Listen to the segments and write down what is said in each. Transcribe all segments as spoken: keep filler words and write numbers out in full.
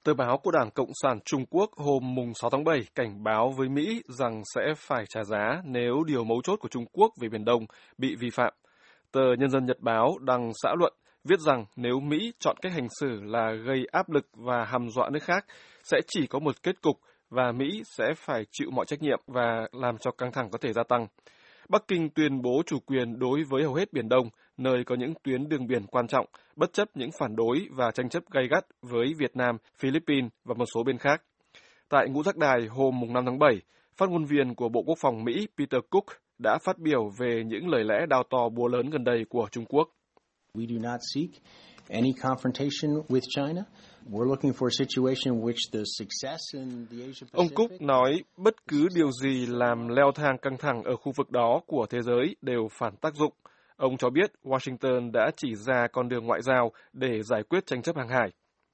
Tờ báo của Đảng Cộng sản Trung Quốc hôm mùng sáu tháng bảy cảnh báo với Mỹ rằng sẽ phải trả giá nếu điều mấu chốt của Trung Quốc về Biển Đông bị vi phạm. Tờ Nhân dân Nhật báo đăng xã luận viết rằng nếu Mỹ chọn cách hành xử là gây áp lực và hăm dọa nước khác, sẽ chỉ có một kết cục và Mỹ sẽ phải chịu mọi trách nhiệm và làm cho căng thẳng có thể gia tăng. Bắc Kinh tuyên bố chủ quyền đối với hầu hết Biển Đông, nơi có những tuyến đường biển quan trọng, bất chấp những phản đối và tranh chấp gay gắt với Việt Nam, Philippines và một số bên khác. Tại Ngũ Giác Đài hôm năm tháng bảy, phát ngôn viên của Bộ Quốc phòng Mỹ Peter Cook đã phát biểu về những lời lẽ đao to búa lớn gần đây của Trung Quốc. We do not seek any confrontation with China. We're looking for a situation in which the success in the Asia Pacific. Ông Cook nói bất cứ điều gì làm leo thang căng thẳng ở khu vực đó của thế giới đều phản tác dụng. Ông cho biết Washington đã chỉ ra con đường ngoại giao để giải quyết tranh chấp hàng hải.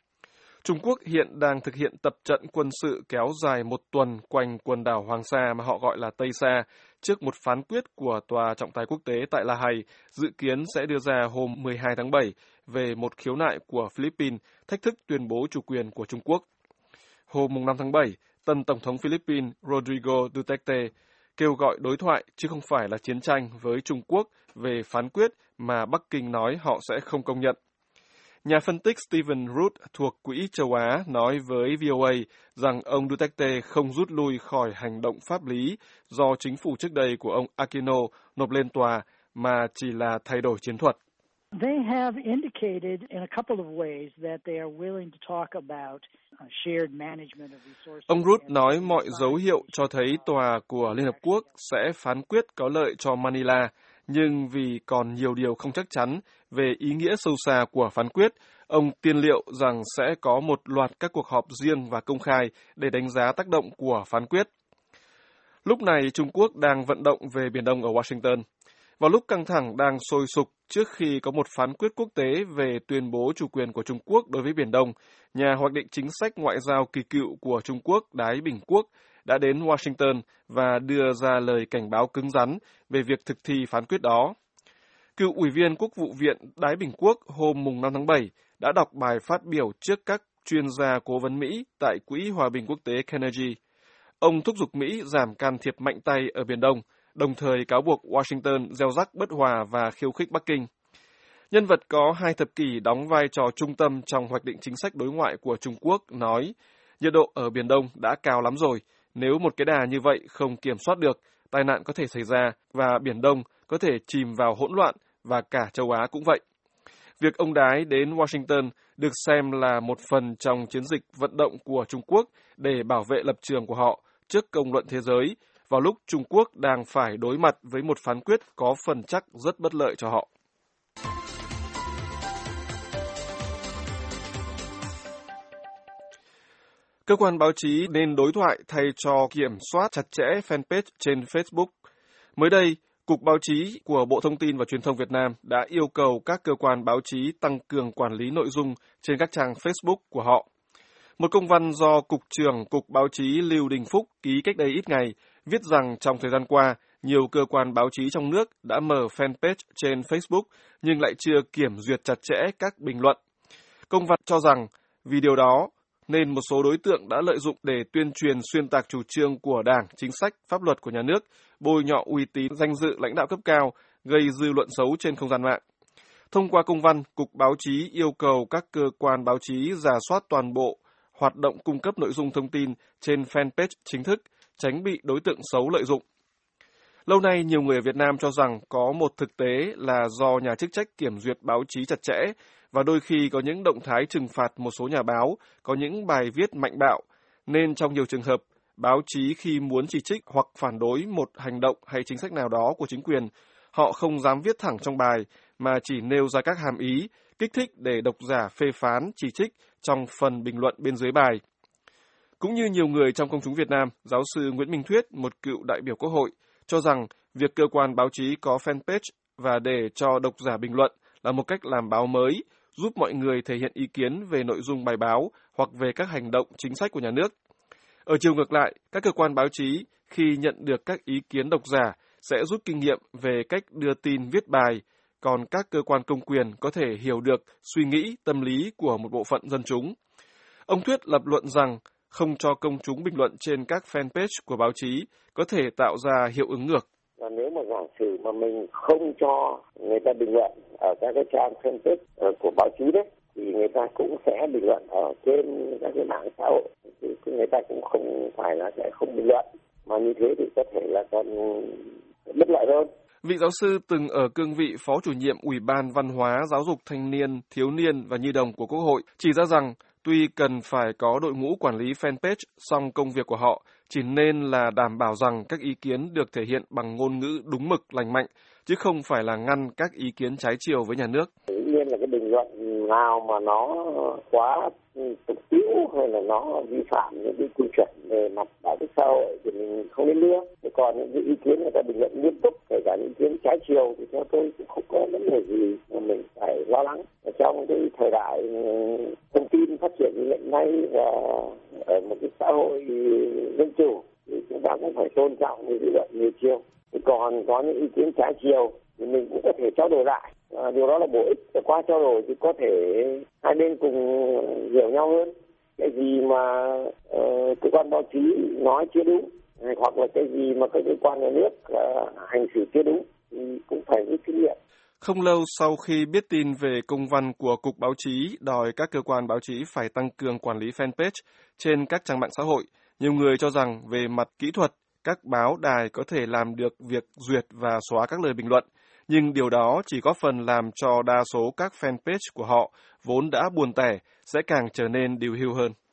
Trung Quốc hiện đang thực hiện tập trận quân sự kéo dài một tuần quanh quần đảo Hoàng Sa mà họ gọi là Tây Sa, trước một phán quyết của Tòa trọng tài quốc tế tại La Hay dự kiến sẽ đưa ra hôm mười hai tháng bảy về một khiếu nại của Philippines thách thức tuyên bố chủ quyền của Trung Quốc. Hôm năm tháng bảy, tân Tổng thống Philippines Rodrigo Duterte kêu gọi đối thoại chứ không phải là chiến tranh với Trung Quốc về phán quyết mà Bắc Kinh nói họ sẽ không công nhận. Nhà phân tích Stephen Root thuộc Quỹ châu Á nói với vê o a rằng ông Duterte không rút lui khỏi hành động pháp lý do chính phủ trước đây của ông Aquino nộp lên tòa mà chỉ là thay đổi chiến thuật. They have indicated in a couple of ways that they are willing to talk about shared management of resources. Ông Root nói mọi dấu hiệu cho thấy tòa của Liên Hợp Quốc sẽ phán quyết có lợi cho Manila, nhưng vì còn nhiều điều không chắc chắn về ý nghĩa sâu xa của phán quyết, ông tiên liệu rằng sẽ có một loạt các cuộc họp riêng và công khai để đánh giá tác động của phán quyết. Lúc này, Trung Quốc đang vận động về Biển Đông ở Washington. Vào lúc căng thẳng đang sôi sục trước khi có một phán quyết quốc tế về tuyên bố chủ quyền của Trung Quốc đối với Biển Đông, nhà hoạch định chính sách ngoại giao kỳ cựu của Trung Quốc Đái Bình Quốc đã đến Washington và đưa ra lời cảnh báo cứng rắn về việc thực thi phán quyết đó. Cựu ủy viên Quốc vụ viện Đái Bình Quốc hôm năm tháng bảy đã đọc bài phát biểu trước các chuyên gia cố vấn Mỹ tại Quỹ Hòa bình Quốc tế Carnegie. Ông thúc giục Mỹ giảm can thiệp mạnh tay ở Biển Đông, đồng thời cáo buộc Washington gieo rắc bất hòa và khiêu khích Bắc Kinh. Nhân vật có hai thập kỷ đóng vai trò trung tâm trong hoạch định chính sách đối ngoại của Trung Quốc nói, nhiệt độ ở Biển Đông đã cao lắm rồi, nếu một cái đà như vậy không kiểm soát được, tai nạn có thể xảy ra và Biển Đông có thể chìm vào hỗn loạn và cả châu Á cũng vậy. Việc ông Đái đến Washington được xem là một phần trong chiến dịch vận động của Trung Quốc để bảo vệ lập trường của họ trước công luận thế giới, vào lúc Trung Quốc đang phải đối mặt với một phán quyết có phần chắc rất bất lợi cho họ. Cơ quan báo chí nên đối thoại thay cho kiểm soát chặt chẽ fanpage trên Facebook. Mới đây, Cục Báo chí của Bộ Thông tin và Truyền thông Việt Nam đã yêu cầu các cơ quan báo chí tăng cường quản lý nội dung trên các trang Facebook của họ. Một công văn do Cục trưởng Cục Báo chí Lưu Đình Phúc ký cách đây ít ngày viết rằng trong thời gian qua, nhiều cơ quan báo chí trong nước đã mở fanpage trên Facebook nhưng lại chưa kiểm duyệt chặt chẽ các bình luận. Công văn cho rằng vì điều đó nên một số đối tượng đã lợi dụng để tuyên truyền xuyên tạc chủ trương của Đảng, chính sách, pháp luật của nhà nước, bôi nhọ uy tín, danh dự lãnh đạo cấp cao, gây dư luận xấu trên không gian mạng. Thông qua công văn, Cục Báo chí yêu cầu các cơ quan báo chí rà soát toàn bộ hoạt động cung cấp nội dung thông tin trên fanpage chính thức, tránh bị đối tượng xấu lợi dụng. Lâu nay, nhiều người ở Việt Nam cho rằng có một thực tế là do nhà chức trách kiểm duyệt báo chí chặt chẽ và đôi khi có những động thái trừng phạt một số nhà báo, có những bài viết mạnh bạo, nên trong nhiều trường hợp, báo chí khi muốn chỉ trích hoặc phản đối một hành động hay chính sách nào đó của chính quyền, họ không dám viết thẳng trong bài mà chỉ nêu ra các hàm ý, kích thích để độc giả phê phán, chỉ trích trong phần bình luận bên dưới bài. Cũng như nhiều người trong công chúng Việt Nam, giáo sư Nguyễn Minh Thuyết, một cựu đại biểu Quốc hội, cho rằng việc cơ quan báo chí có fanpage và để cho độc giả bình luận là một cách làm báo mới, giúp mọi người thể hiện ý kiến về nội dung bài báo hoặc về các hành động chính sách của nhà nước. Ở chiều ngược lại, các cơ quan báo chí khi nhận được các ý kiến độc giả sẽ rút kinh nghiệm về cách đưa tin viết bài, còn các cơ quan công quyền có thể hiểu được suy nghĩ, tâm lý của một bộ phận dân chúng. Ông Thuyết lập luận rằng không cho công chúng bình luận trên các fanpage của báo chí có thể tạo ra hiệu ứng ngược. Và nếu mà giả sử mà mình không cho người ta bình luận ở các cái trang fanpage của báo chí đấy, thì người ta cũng sẽ bình luận ở trên các cái mạng xã hội. Thì người ta cũng không phải là sẽ không bình luận, mà như thế thì có thể là còn bất lợi hơn. Vị giáo sư từng ở cương vị Phó chủ nhiệm Ủy ban Văn hóa, Giáo dục Thanh niên, Thiếu niên và Nhi đồng của Quốc hội chỉ ra rằng tuy cần phải có đội ngũ quản lý fanpage, song công việc của họ chỉ nên là đảm bảo rằng các ý kiến được thể hiện bằng ngôn ngữ đúng mực, lành mạnh, chứ không phải là ngăn các ý kiến trái chiều với nhà nước. Dĩ nhiên là cái bình luận nào mà nó quá tục tiễu hay là nó vi phạm những cái quy chuẩn về mặt đạo đức xã hội thì mình không nên đưa. Thế còn những cái ý kiến người ta bình luận nghiêm túc, kể cả những ý kiến trái chiều thì theo tôi cũng không có vấn đề gì mà mình phải lo lắng. Ở trong cái thời đại thông tin phát triển như hiện nay và ở một cái xã hội dân chủ thì chúng ta cũng phải tôn trọng những dư luận nhiều chiều. Thì còn có những ý kiến trái chiều thì mình cũng có thể trao đổi lại. À, điều đó là bổ ích. Qua trao đổi thì có thể hai bên cùng hiểu nhau hơn. Cái gì mà uh, cơ quan báo chí nói chưa đúng, hoặc là cái gì mà các cơ quan nhà nước uh, hành xử chưa đúng thì cũng phải rút kinh nghiệm. Không lâu sau khi biết tin về công văn của Cục Báo chí đòi các cơ quan báo chí phải tăng cường quản lý fanpage trên các trang mạng xã hội, nhiều người cho rằng về mặt kỹ thuật, các báo đài có thể làm được việc duyệt và xóa các lời bình luận, nhưng điều đó chỉ có phần làm cho đa số các fanpage của họ vốn đã buồn tẻ sẽ càng trở nên điều hưu hơn.